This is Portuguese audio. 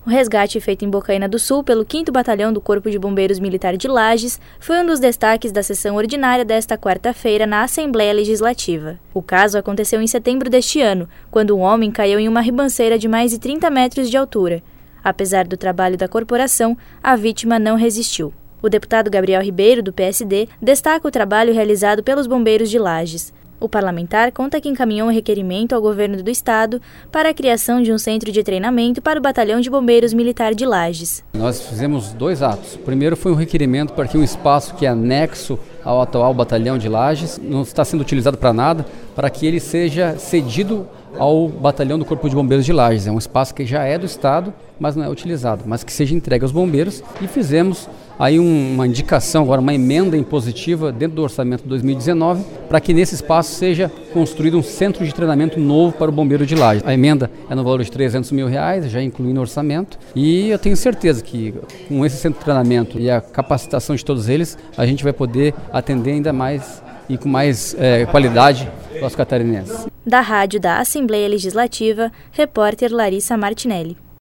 O resgate feito em Bocaina do Sul pelo 5º Batalhão do Corpo de Bombeiros Militar de Lages foi um dos destaques da sessão ordinária desta quarta-feira na Assembleia Legislativa. O caso aconteceu em setembro deste ano, quando um homem caiu em uma ribanceira de mais de 30 metros de altura. Apesar do trabalho da corporação, a vítima não resistiu. O deputado Gabriel Ribeiro, do PSD, destaca o trabalho realizado pelos bombeiros de Lages. O parlamentar conta que encaminhou um requerimento ao governo do estado para a criação de um centro de treinamento para o Batalhão de Bombeiros Militar de Lages. Nós fizemos 2 atos. O primeiro foi um requerimento para que um espaço que é anexo ao atual Batalhão de Lages, não está sendo utilizado para nada, para que ele seja cedido ao Batalhão do Corpo de Bombeiros de Lages. É um espaço que já é do estado, mas não é utilizado, mas que seja entregue aos bombeiros, e fizemos aí uma indicação, agora uma emenda impositiva dentro do orçamento de 2019, para que nesse espaço seja construído um centro de treinamento novo para o bombeiro de Lages. A emenda é no valor de R$300 mil, já incluindo no orçamento, e eu tenho certeza que com esse centro de treinamento e a capacitação de todos eles, a gente vai poder atender ainda mais e com mais qualidade aos catarinenses. Da rádio da Assembleia Legislativa, repórter Larissa Martinelli.